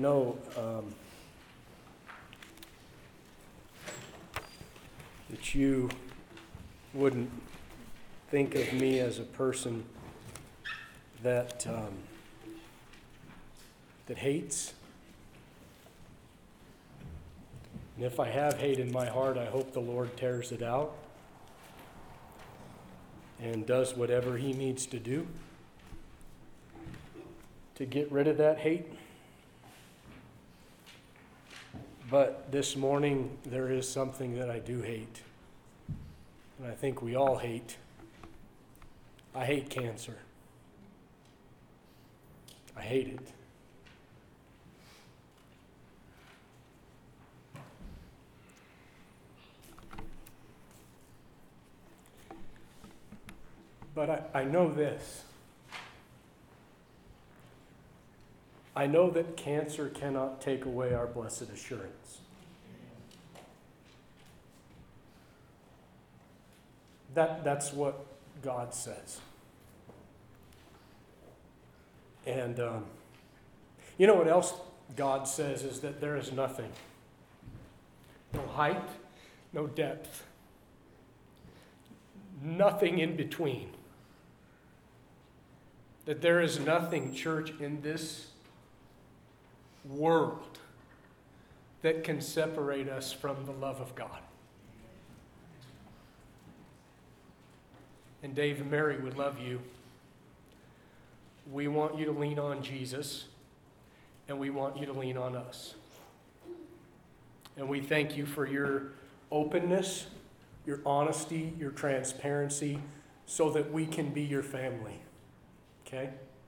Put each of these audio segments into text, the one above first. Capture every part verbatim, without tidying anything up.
know um, that you wouldn't think of me as a person that um, that hates. And if I have hate in my heart, I hope the Lord tears it out and does whatever He needs to do to get rid of that hate. But this morning, there is something that I do hate. And I think we all hate. I hate cancer. I hate it. But I, I know this. I know that cancer cannot take away our blessed assurance. That, that's what God says. And um, you know what else God says is that there is nothing. No height, no depth. Nothing in between. That there is nothing, church, in this world that can separate us from the love of God. And Dave and Mary would love you. We want you to lean on Jesus, and we want you to lean on us. And we thank you for your openness, your honesty, your transparency, so that we can be your family. Okay?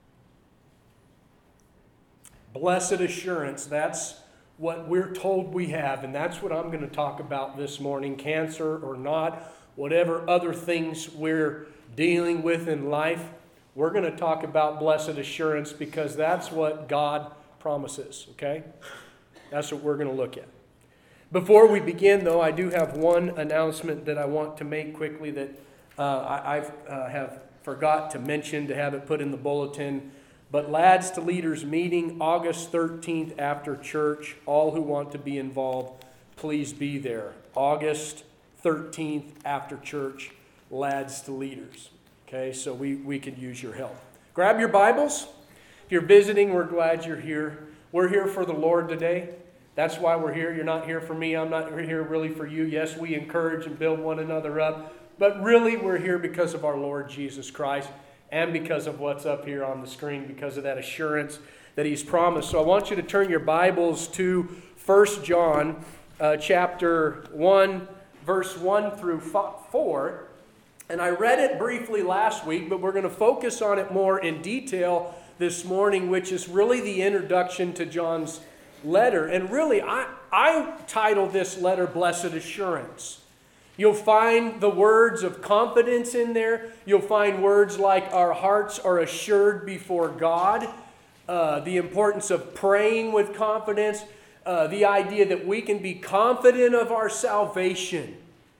Blessed assurance, that's what we're told we have, and that's what I'm going to talk about this morning. Cancer or not, whatever other things we're dealing with in life, we're going to talk about blessed assurance because that's what God promises, okay? That's what we're going to look at. Before we begin, though, I do have one announcement that I want to make quickly that uh, I I've, uh, have forgot to mention, to have it put in the bulletin. But Lads to Leaders meeting August thirteenth after church. All who want to be involved, please be there. August thirteenth after church, Lads to Leaders. Okay, so we, we could use your help. Grab your Bibles. If you're visiting, we're glad you're here. We're here for the Lord today. That's why we're here. You're not here for me. I'm not here really for you. Yes, we encourage and build one another up. But really, we're here because of our Lord Jesus Christ and because of what's up here on the screen, because of that assurance that He's promised. So I want you to turn your Bibles to First John uh, chapter one, verse one through four. And I read it briefly last week, but we're going to focus on it more in detail this morning, which is really the introduction to John's letter. And really, I, I titled this letter Blessed Assurance. You'll find the words of confidence in there. You'll find words like our hearts are assured before God, uh, the importance of praying with confidence, uh, the idea that we can be confident of our salvation.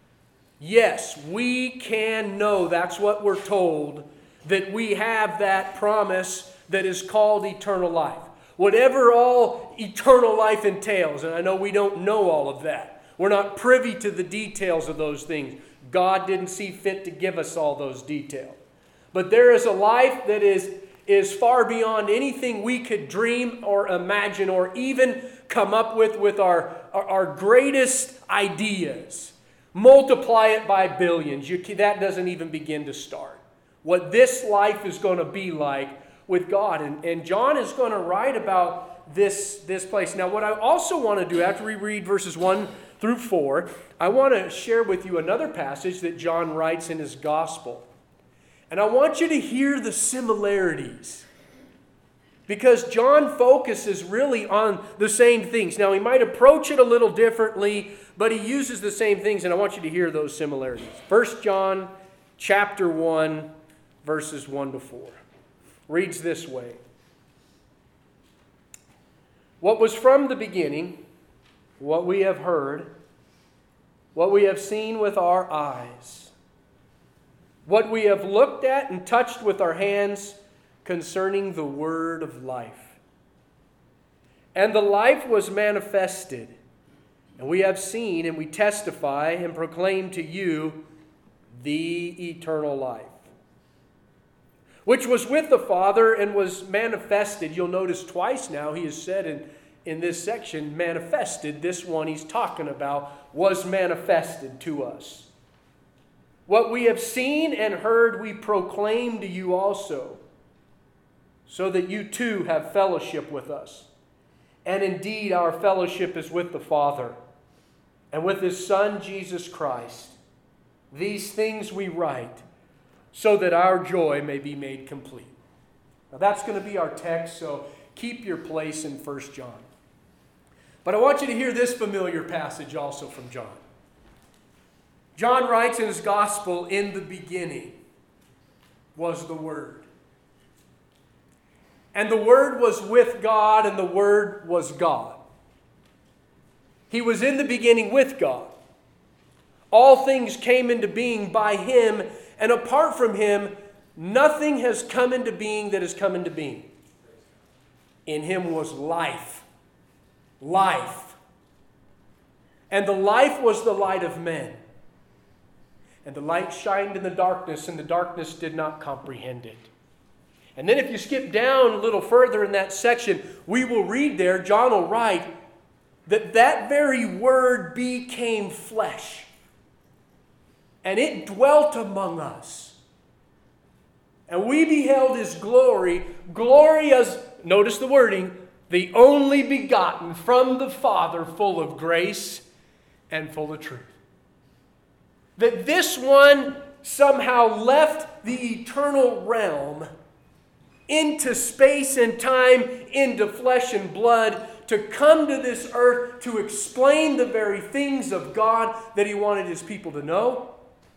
Yes, we can know, that's what we're told, that we have that promise that is called eternal life. Whatever all eternal life entails, and I know we don't know all of that. We're not privy to the details of those things. God didn't see fit to give us all those details. But there is a life that is, is far beyond anything we could dream or imagine or even come up with with our, our, our greatest ideas. Multiply it by billions. You, that doesn't even begin to start. What this life is going to be like with God. And, and John is going to write about this, this place. Now, what I also want to do after we read verses one through four, I want to share with you another passage that John writes in his gospel. And I want you to hear the similarities. Because John focuses really on the same things. Now, he might approach it a little differently, but he uses the same things, and I want you to hear those similarities. First John chapter one, verses one to four. Reads this way. What was from the beginning, what we have heard, what we have seen with our eyes, what we have looked at and touched with our hands concerning the word of life. And the life was manifested, and we have seen and we testify and proclaim to you the eternal life, which was with the Father and was manifested. You'll notice twice now he has said in, in this section, manifested. This one he's talking about was manifested to us. What we have seen and heard we proclaim to you also, so that you too have fellowship with us. And indeed, our fellowship is with the Father and with His Son, Jesus Christ. These things we write so that our joy may be made complete. Now that's going to be our text, so keep your place in First John. But I want you to hear this familiar passage also from John. John writes in his gospel, in the beginning was the Word. And the Word was with God, and the Word was God. He was in the beginning with God. All things came into being by Him, and apart from Him, nothing has come into being that has come into being. In Him was life. Life. And the life was the light of men. And the light shined in the darkness, and the darkness did not comprehend it. And then if you skip down a little further in that section, we will read there, John will write, that that very Word became flesh. And it dwelt among us. And we beheld His glory, glory as, notice the wording, the only begotten from the Father, full of grace and full of truth. That this one somehow left the eternal realm into space and time, into flesh and blood, to come to this earth to explain the very things of God that He wanted His people to know,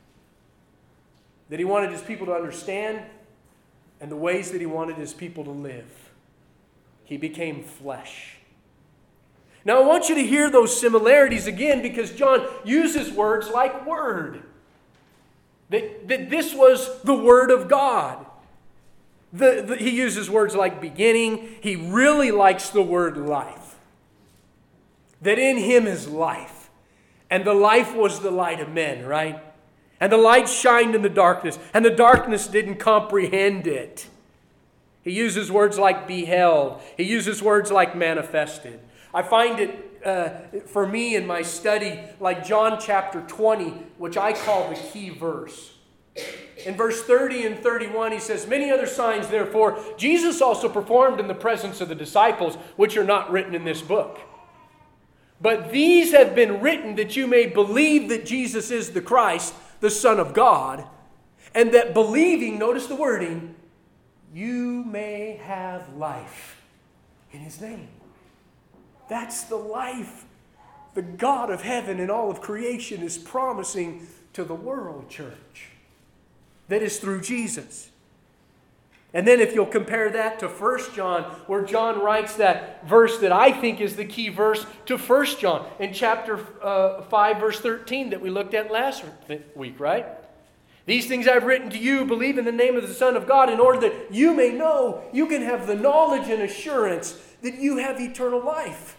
that He wanted His people to understand, and the ways that He wanted His people to live. He became flesh. Now I want you to hear those similarities again, because John uses words like Word. That, that this was the Word of God. The, the, he uses words like beginning. He really likes the word life. That in Him is life. And the life was the light of men, right? And the light shined in the darkness, and the darkness didn't comprehend it. He uses words like beheld. He uses words like manifested. I find it, uh, for me in my study, like John chapter twenty, which I call the key verse. In verse thirty and thirty-one, he says, many other signs, therefore, Jesus also performed in the presence of the disciples, which are not written in this book. But these have been written that you may believe that Jesus is the Christ, the Son of God, and that believing, notice the wording, you may have life in His name. That's the life the God of heaven and all of creation is promising to the world, church. That is through Jesus. And then if you'll compare that to First John, where John writes that verse that I think is the key verse to First John in chapter uh, five, verse thirteen that we looked at last week, right? These things I've written to you, believe in the name of the Son of God, in order that you may know, you can have the knowledge and assurance that you have eternal life.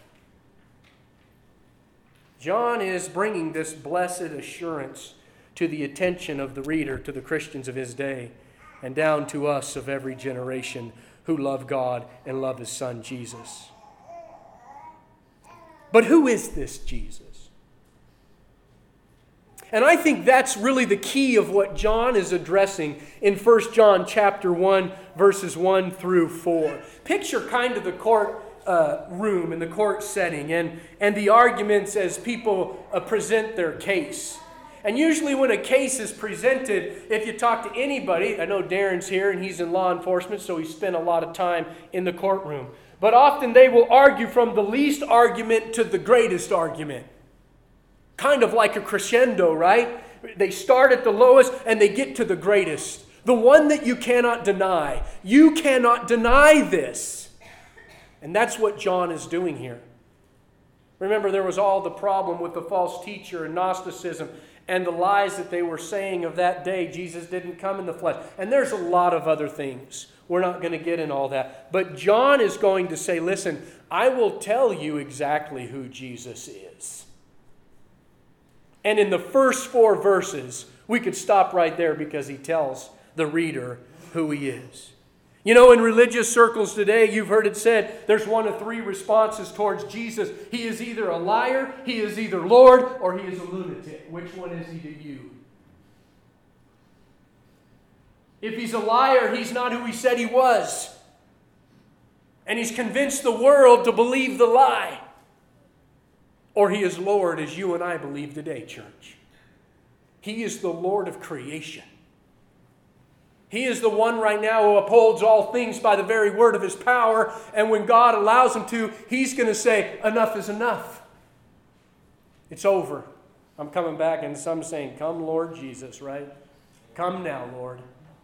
John is bringing this blessed assurance to the attention of the reader, to the Christians of his day, and down to us of every generation who love God and love His Son, Jesus. But who is this Jesus? And I think that's really the key of what John is addressing in First John chapter one, verses one through four. Picture kind of the court uh, room and the court setting and, and the arguments as people uh, present their case. And usually when a case is presented, if you talk to anybody, I know Darren's here and he's in law enforcement, so he spent a lot of time in the courtroom. But often they will argue from the least argument to the greatest argument. Kind of like a crescendo, right? They start at the lowest and they get to the greatest. The one that you cannot deny. You cannot deny this. And that's what John is doing here. Remember, there was all the problem with the false teacher and Gnosticism. and the lies that they were saying of that day. Jesus didn't come in the flesh. And there's a lot of other things. We're not going to get in all that. But John is going to say, listen, I will tell you exactly who Jesus is. And in the first four verses, we could stop right there because he tells the reader who he is. You know, in religious circles today, you've heard it said, there's one of three responses towards Jesus. He is either a liar, he is either Lord, or he is a lunatic. Which one is he to you? If he's a liar, he's not who he said he was. And he's convinced the world to believe the lie. Or he is Lord, as you and I believe today, church. He is the Lord of creation. He is the one right now who upholds all things by the very word of his power. And when God allows him to, he's going to say, enough is enough. It's over. I'm coming back, and some saying, come Lord Jesus, right? Come now, Lord.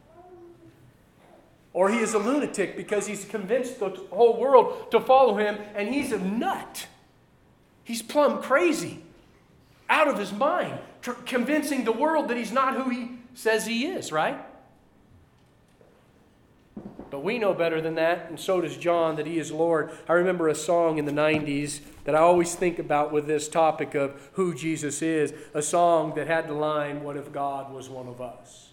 Or he is a lunatic because he's convinced the whole world to follow him, and he's a nut. He's plumb crazy, out of his mind, tr- convincing the world that he's not who he says he is, right? But we know better than that, and so does John, that he is Lord. I remember a song in the nineties that I always think about with this topic of who Jesus is, a song that had the line, what if God was one of us?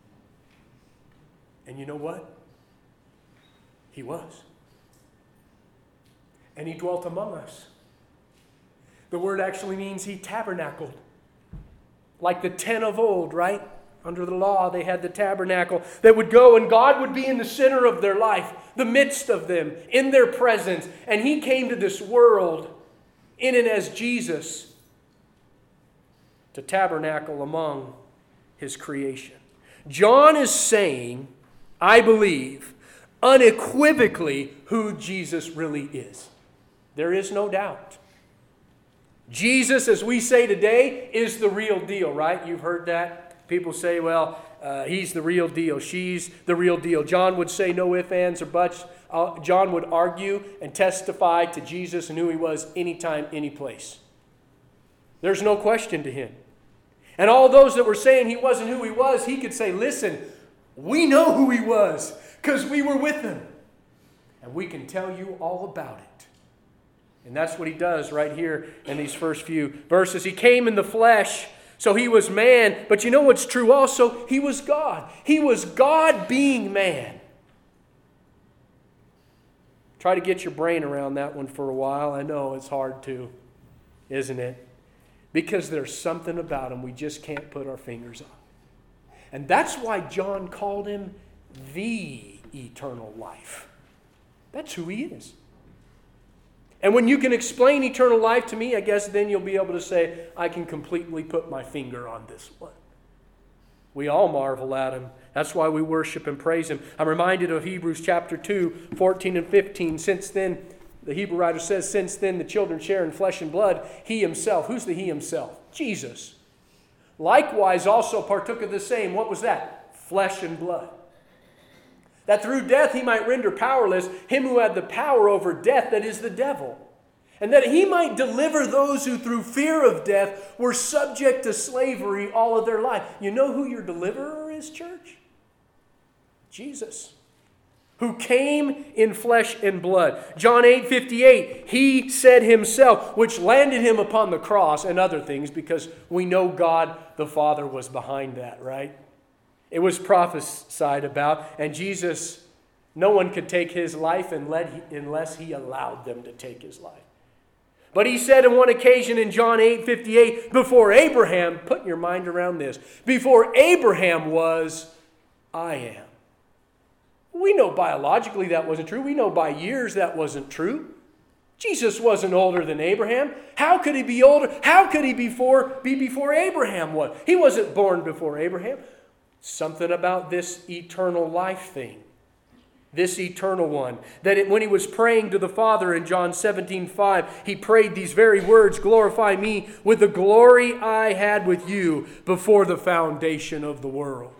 And you know what? He was. And he dwelt among us. The word actually means he tabernacled. Like the ten of old, right? Under the law, they had the tabernacle that would go, and God would be in the center of their life, the midst of them, in their presence. And he came to this world in and as Jesus to tabernacle among his creation. John is saying, I believe, unequivocally who Jesus really is. There is no doubt. Jesus, as we say today, is the real deal, right? You've heard that. People say, well, uh, he's the real deal. She's the real deal. John would say no ifs, ands, or buts. Uh, John would argue and testify to Jesus and who he was anytime, any place. There's no question to him. And all those that were saying he wasn't who he was, he could say, listen, we know who he was because we were with him. And we can tell you all about it. And that's what he does right here in these first few verses. He came in the flesh, so he was man. But you know what's true also? He was God. He was God being man. Try to get your brain around that one for a while. I know it's hard to, isn't it? Because there's something about him we just can't put our fingers on. And that's why John called him the eternal life. That's who he is. And when you can explain eternal life to me, I guess then you'll be able to say, I can completely put my finger on this one. We all marvel at him. That's why we worship and praise him. I'm reminded of Hebrews chapter two, fourteen and fifteen. Since then, the Hebrew writer says, since then the children share in flesh and blood, he himself. Who's the he himself? Jesus. Likewise also partook of the same. What was that? Flesh and blood. That through death he might render powerless him who had the power over death, that is the devil. And that he might deliver those who through fear of death were subject to slavery all of their life. You know who your deliverer is, church? Jesus. Who came in flesh and blood. John eight fifty-eight, he said himself, which landed him upon the cross and other things, because we know God the Father was behind that, right? It was prophesied about, and Jesus, no one could take his life unless he allowed them to take his life. But he said on one occasion in John eight fifty-eight, before Abraham, put your mind around this, before Abraham was, I am. We know biologically that wasn't true. We know by years that wasn't true. Jesus wasn't older than Abraham. How could he be older? How could he before, be before Abraham was? He wasn't born before Abraham. Something about this eternal life thing. This eternal one. That it, when he was praying to the Father in John seventeen five, he prayed these very words, glorify me with the glory I had with you before the foundation of the world.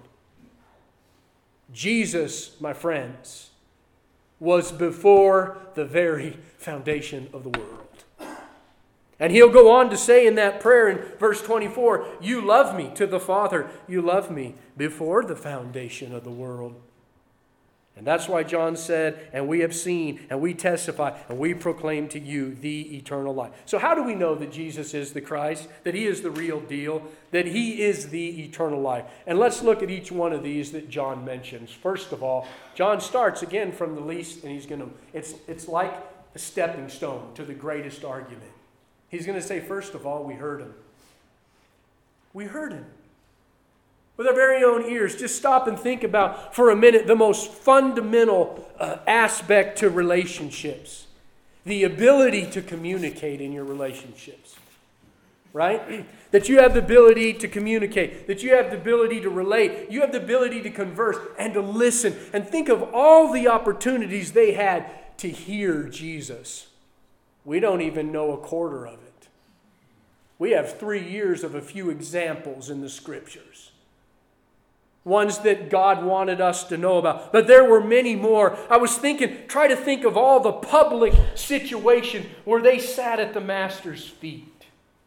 Jesus, my friends, was before the very foundation of the world. And he'll go on to say in that prayer in verse twenty-four, you love me, to the Father, you love me before the foundation of the world. And that's why John said, and we have seen, and we testify, and we proclaim to you the eternal life. So how do we know that Jesus is the Christ, that he is the real deal, that he is the eternal life? And let's look at each one of these that John mentions. First of all, John starts again from the least, and he's going to, it's, it's like a stepping stone to the greatest argument. He's going to say, first of all, we heard him. We heard him. With our very own ears, just stop and think about for a minute the most fundamental uh, aspect to relationships. The ability to communicate in your relationships. Right? That you have the ability to communicate. That you have the ability to relate. You have the ability to converse and to listen. And think of all the opportunities they had to hear Jesus. We don't even know a quarter of it. We have three years of a few examples in the Scriptures. Ones that God wanted us to know about. But there were many more. I was thinking, try to think of all the public situation where they sat at the Master's feet.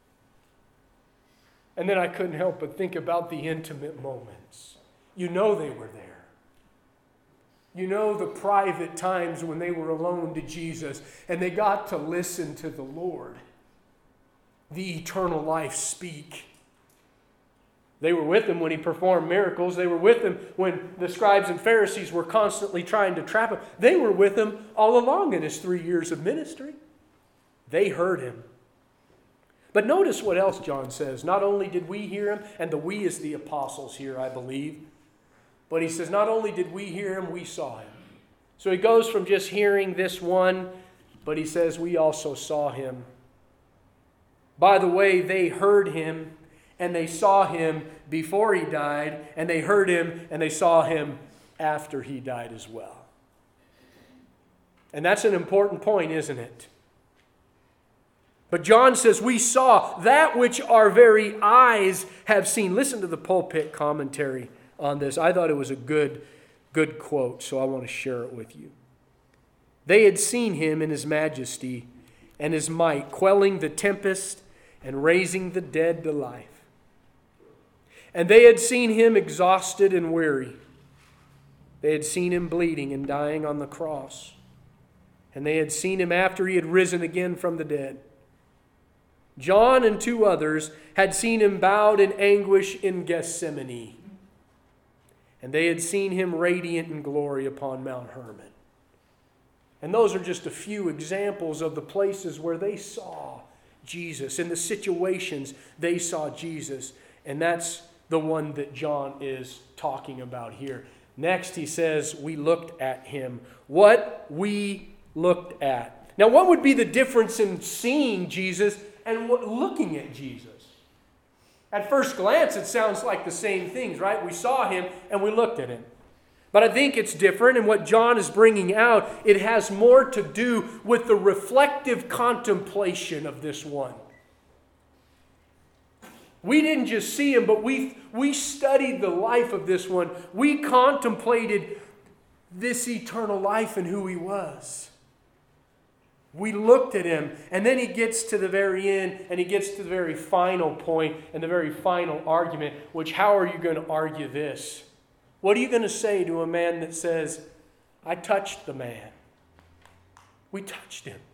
And then I couldn't help but think about the intimate moments. You know they were there. You know the private times when they were alone to Jesus and they got to listen to the Lord, the eternal life, speak. They were with him when he performed miracles. They were with him when the scribes and Pharisees were constantly trying to trap him. They were with him all along in his three years of ministry. They heard him. But notice what else John says. Not only did we hear him, and the we is the apostles here, I believe, but he says not only did we hear him, we saw him. So he goes from just hearing this one, but he says we also saw him. By the way, they heard him and they saw him before he died, and they heard him and they saw him after he died as well. And that's an important point, isn't it? But John says we saw that which our very eyes have seen. Listen to the pulpit commentary on this. I thought it was a good, good quote, so I want to share it with you. They had seen him in his majesty and his might, quelling the tempest and raising the dead to life. And they had seen him exhausted and weary. They had seen him bleeding and dying on the cross. And they had seen him after he had risen again from the dead. John and two others had seen him bowed in anguish in Gethsemane. And they had seen him radiant in glory upon Mount Hermon. And those are just a few examples of the places where they saw Jesus, in the situations they saw Jesus. And that's the one that John is talking about here. Next he says, we looked at him. What we looked at. Now what would be the difference in seeing Jesus and what, looking at Jesus? At first glance, it sounds like the same things, right? We saw him and we looked at him. But I think it's different, and what John is bringing out, it has more to do with the reflective contemplation of this one. We didn't just see him, but we, we studied the life of this one. We contemplated this eternal life and who he was. We looked at him, and then he gets to the very end, and he gets to the very final point and the very final argument, which how are you going to argue this? What are you going to say to a man that says, I touched the man? We touched him.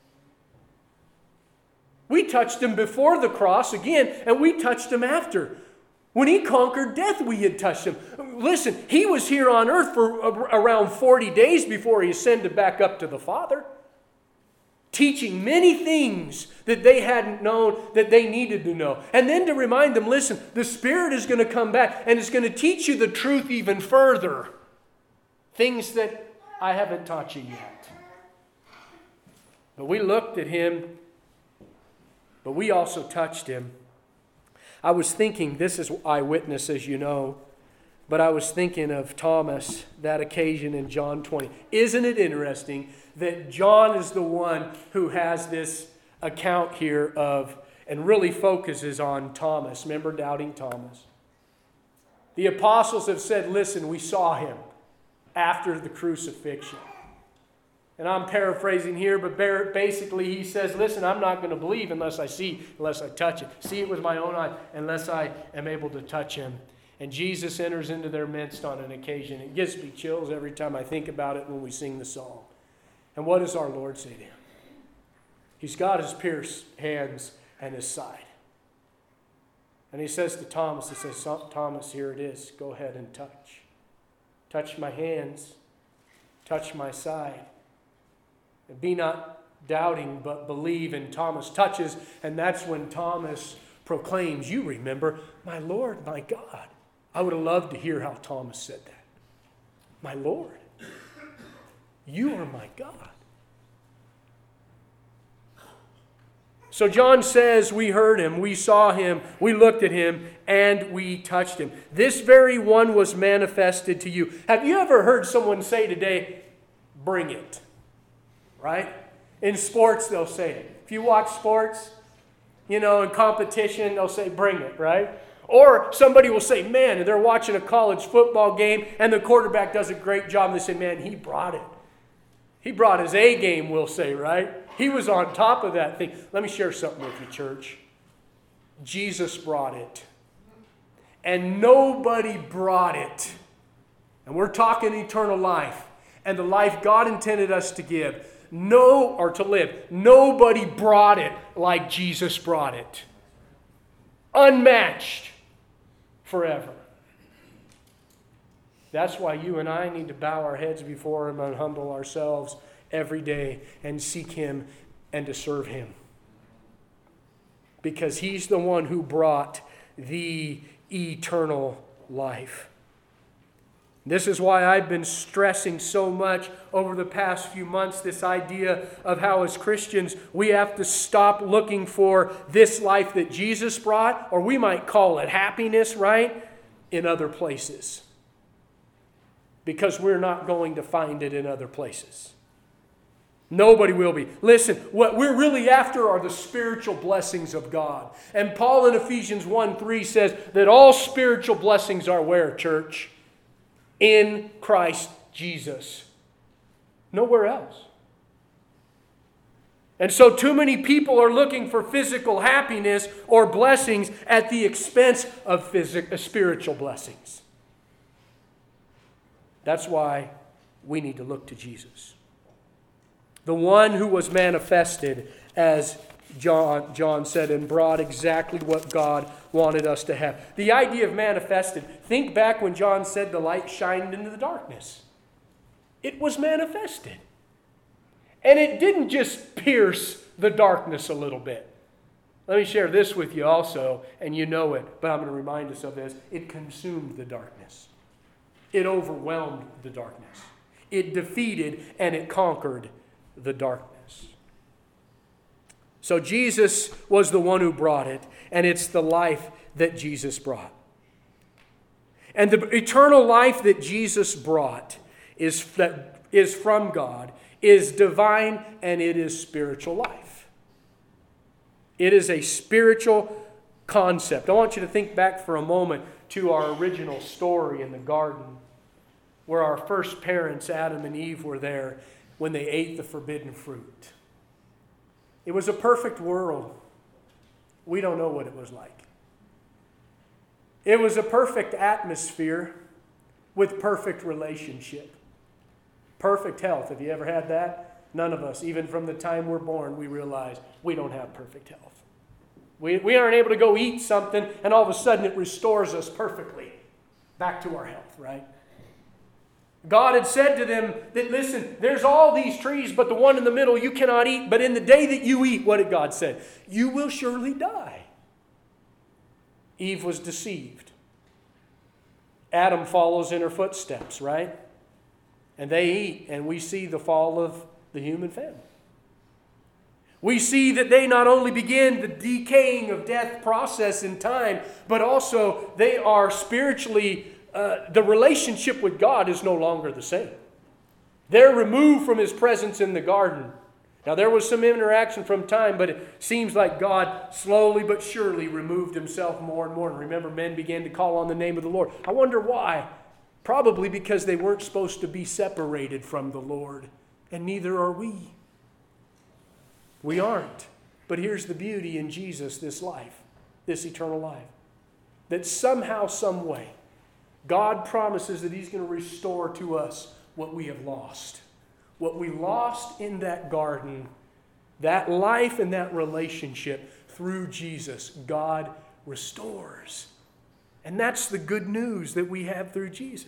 We touched him before the cross again, and we touched him after. When he conquered death, we had touched him. Listen, he was here on earth for around forty days before he ascended back up to the Father, teaching many things that they hadn't known, that they needed to know. And then to remind them, listen, the Spirit is going to come back and is going to teach you the truth even further. Things that I haven't taught you yet. But we looked at him, but we also touched him. I was thinking, this is eyewitness, as you know, but I was thinking of Thomas, that occasion in John twenty. Isn't it interesting that John is the one who has this account here of, and really focuses on Thomas. Remember doubting Thomas? The apostles have said, listen, we saw him after the crucifixion. And I'm paraphrasing here, but basically he says, listen, I'm not going to believe unless I see, unless I touch it. See it with my own eye, unless I am able to touch him. And Jesus enters into their midst on an occasion. It gives me chills every time I think about it when we sing the song. And what does our Lord say to him? He's got his pierced hands and his side. And he says to Thomas, he says, Thomas, here it is. Go ahead and touch. Touch my hands. Touch my side. And be not doubting, but believe. And Thomas touches, and that's when Thomas proclaims, you remember, my Lord, my God. I would have loved to hear how Thomas said that. My Lord, you are my God. So John says we heard him, we saw him, we looked at him, and we touched him. This very one was manifested to you. Have you ever heard someone say today, bring it? Right? In sports, they'll say it. If you watch sports, you know, in competition, they'll say, bring it, right? Or somebody will say, man, and they're watching a college football game, and the quarterback does a great job, and they say, man, he brought it. He brought his A game, we'll say, right? He was on top of that thing. Let me share something with you, church. Jesus brought it. And nobody brought it. And we're talking eternal life. And the life God intended us to give. No, or to live. Nobody brought it like Jesus brought it. Unmatched. Forever. That's why you and I need to bow our heads before him and humble ourselves every day and seek him and to serve him. Because he's the one who brought the eternal life. This is why I've been stressing so much over the past few months this idea of how as Christians we have to stop looking for this life that Jesus brought, or we might call it happiness, right? In other places. Because we're not going to find it in other places. Nobody will be. Listen, what we're really after are the spiritual blessings of God. And Paul in Ephesians one three says that all spiritual blessings are where, church? In Christ Jesus. Nowhere else. And so too many people are looking for physical happiness or blessings at the expense of physical, spiritual blessings. That's why we need to look to Jesus. The one who was manifested, as John, John said, and brought exactly what God wanted us to have. The idea of manifested, think back when John said the light shined into the darkness. It was manifested. And it didn't just pierce the darkness a little bit. Let me share this with you also, and you know it, but I'm going to remind us of this. It consumed the darkness. It overwhelmed the darkness. It defeated and it conquered the darkness. So Jesus was the one who brought it, and it's the life that Jesus brought. And the eternal life that Jesus brought is, that is from God, is divine, and it is spiritual life. It is a spiritual concept. I want you to think back for a moment to our original story in the garden, where our first parents, Adam and Eve, were there when they ate the forbidden fruit. It was a perfect world. We don't know what it was like. It was a perfect atmosphere with perfect relationship. Perfect health. Have you ever had that? None of us, even from the time we're born, we realize we don't have perfect health. We, we aren't able to go eat something and all of a sudden it restores us perfectly back to our health, right? God had said to them that, listen, there's all these trees, but the one in the middle you cannot eat. But in the day that you eat, what did God say? You will surely die. Eve was deceived. Adam follows in her footsteps, right? And they eat, and we see the fall of the human family. We see that they not only begin the decaying of death process in time, but also they are spiritually Uh, the relationship with God is no longer the same. They're removed from His presence in the garden. Now there was some interaction from time, but it seems like God slowly but surely removed Himself more and more. And remember, men began to call on the name of the Lord. I wonder why. Probably because they weren't supposed to be separated from the Lord And neither are we. We aren't. But here's the beauty in Jesus, this life, this eternal life. That somehow, some way, God promises that He's going to restore to us what we have lost. What we lost in that garden, that life and that relationship, through Jesus, God restores. And that's the good news that we have through Jesus.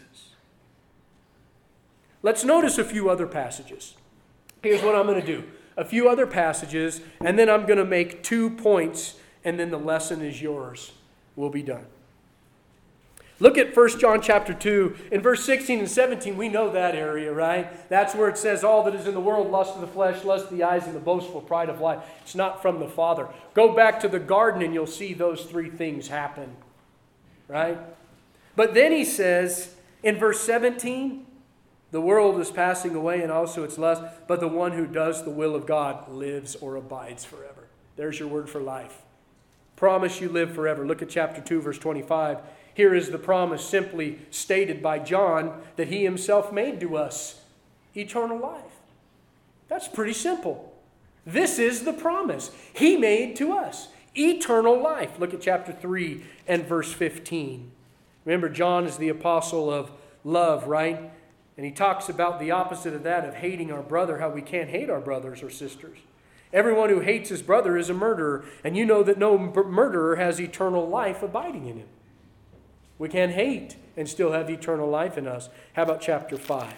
Let's notice a few other passages. Here's what I'm going to do. A few other passages, and then I'm going to make two points, and then the lesson is yours. We'll be done. Look at First John chapter two. In verse sixteen and seventeen, we know that area, right? That's where it says, all that is in the world, lust of the flesh, lust of the eyes, and the boastful pride of life. It's not from the Father. Go back to the garden and you'll see those three things happen, right? But then he says in verse seventeen, the world is passing away and also its lust, but the one who does the will of God lives or abides forever. There's your word for life. Promise you live forever. Look at chapter two, verse twenty-five. Here is the promise simply stated by John that he himself made to us. Eternal life. That's pretty simple. This is the promise he made to us. Eternal life. Look at chapter three and verse fifteen. Remember, John is the apostle of love, right? And he talks about the opposite of that, of hating our brother, how we can't hate our brothers or sisters. Everyone who hates his brother is a murderer, and you know that no murderer has eternal life abiding in him. We can't hate and still have eternal life in us. How about chapter five?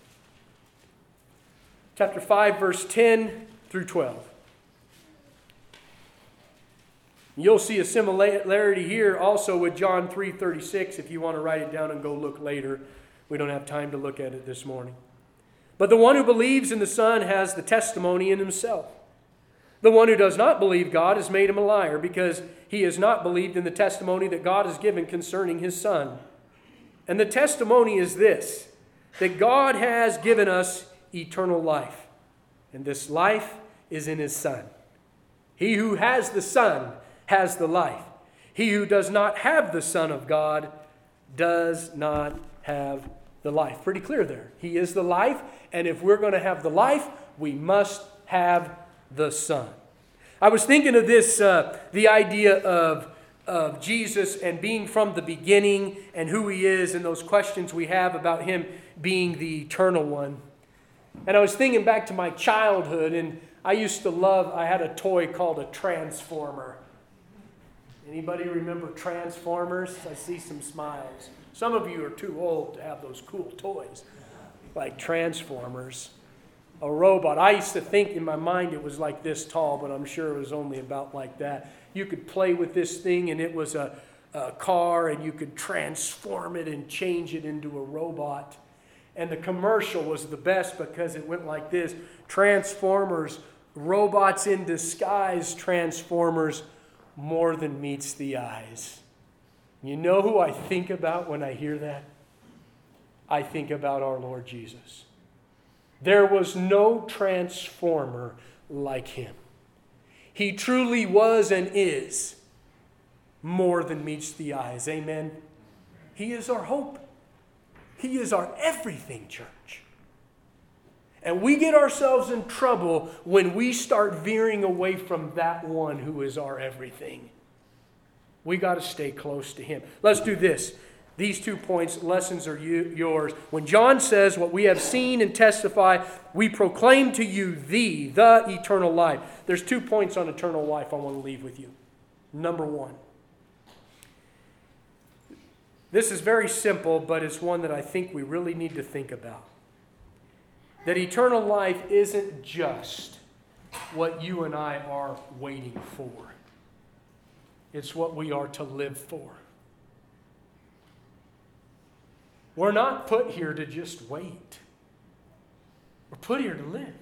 Chapter five, verse ten through twelve. You'll see a similarity here also with John three thirty-six if you want to write it down and go look later. We don't have time to look at it this morning. But the one who believes in the Son has the testimony in himself. The one who does not believe God has made him a liar, because he has not believed in the testimony that God has given concerning his Son. And the testimony is this, that God has given us eternal life, and this life is in his Son. He who has the Son has the life. He who does not have the Son of God does not have the life. Pretty clear there. He is the life, and if we're going to have the life, we must have the Son. I was thinking of this, uh, the idea of, of Jesus and being from the beginning and who he is, and those questions we have about him being the eternal one. And I was thinking back to my childhood, and I used to love, I had a toy called a Transformer. Anybody remember Transformers? I see some smiles. Some of you are too old to have those cool toys, like Transformers. A robot. I used to think in my mind it was like this tall, but I'm sure it was only about like that. You could play with this thing, and it was a, a car, and you could transform it and change it into a robot. And the commercial was the best because it went like this. Transformers, robots in disguise, Transformers, more than meets the eyes. You know who I think about when I hear that? I think about our Lord Jesus. There was no transformer like him. He truly was and is more than meets the eyes. Amen? He is our hope. He is our everything, church. And we get ourselves in trouble when we start veering away from that one who is our everything. We got to stay close to him. Let's do this. These two points, lessons are you, yours. When John says, what we have seen and testify, we proclaim to you the, the eternal life. There's two points on eternal life I want to leave with you. Number one. This is very simple, but it's one that I think we really need to think about. That eternal life isn't just what you and I are waiting for. It's what we are to live for. We're not put here to just wait. We're put here to live.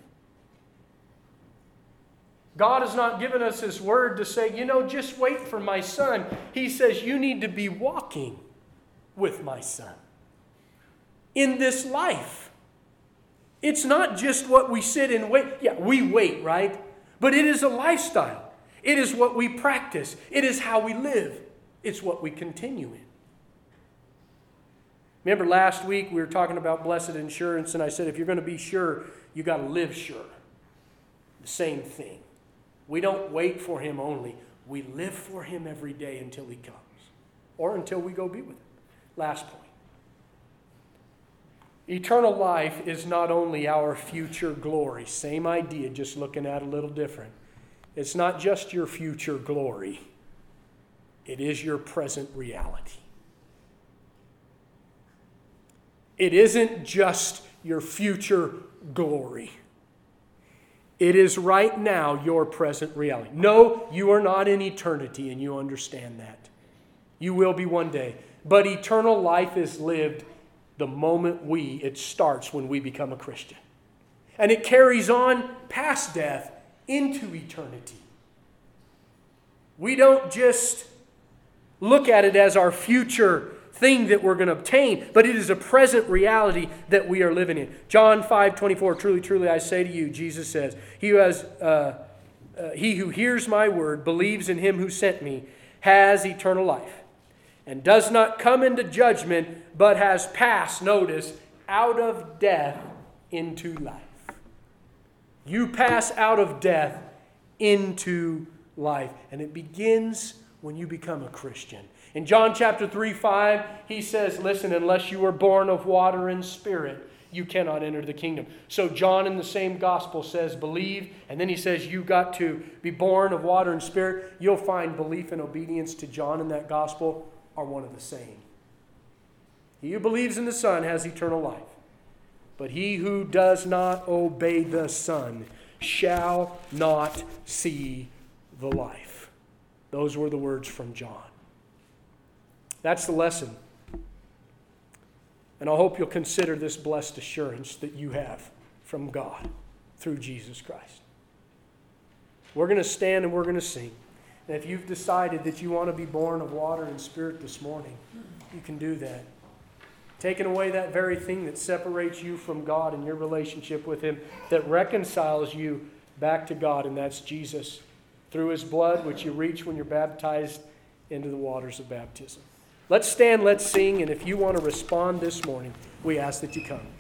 God has not given us his word to say, you know, just wait for my Son. He says you need to be walking with my Son in this life. It's not just what we sit and wait. Yeah, we wait, right? But it is a lifestyle. It is what we practice. It is how we live. It's what we continue in. Remember last week we were talking about blessed assurance, and I said if you're going to be sure, you got to live sure. The same thing. We don't wait for Him only. We live for Him every day until He comes. Or until we go be with Him. Last point. Eternal life is not only our future glory. Same idea, just looking at it a little different. It's not just your future glory. It is your present reality. It isn't just your future glory. It is right now your present reality. No, you are not in eternity, and you understand that. You will be one day. But eternal life is lived the moment we, it starts when we become a Christian. And it carries on past death into eternity. We don't just look at it as our future thing that we're going to obtain, but it is a present reality that we are living in. John five twenty-four, truly, truly, I say to you, Jesus says, he who has, uh, uh, he who hears my word, believes in him who sent me, has eternal life, and does not come into judgment, but has passed, notice, out of death into life. You pass out of death into life. And it begins when you become a Christian. In John chapter three, five, he says, listen, unless you are born of water and spirit, you cannot enter the kingdom. So John in the same gospel says, believe, and then he says you got to be born of water and spirit. You'll find belief and obedience to John in that gospel are one of the same. He who believes in the Son has eternal life. But he who does not obey the Son shall not see the life. Those were the words from John. That's the lesson. And I hope you'll consider this blessed assurance that you have from God through Jesus Christ. We're going to stand and we're going to sing. And if you've decided that you want to be born of water and spirit this morning, you can do that. Taking away that very thing that separates you from God and your relationship with Him, that reconciles you back to God, and that's Jesus through His blood, which you reach when you're baptized into the waters of baptism. Let's stand, let's sing, and if you want to respond this morning, we ask that you come.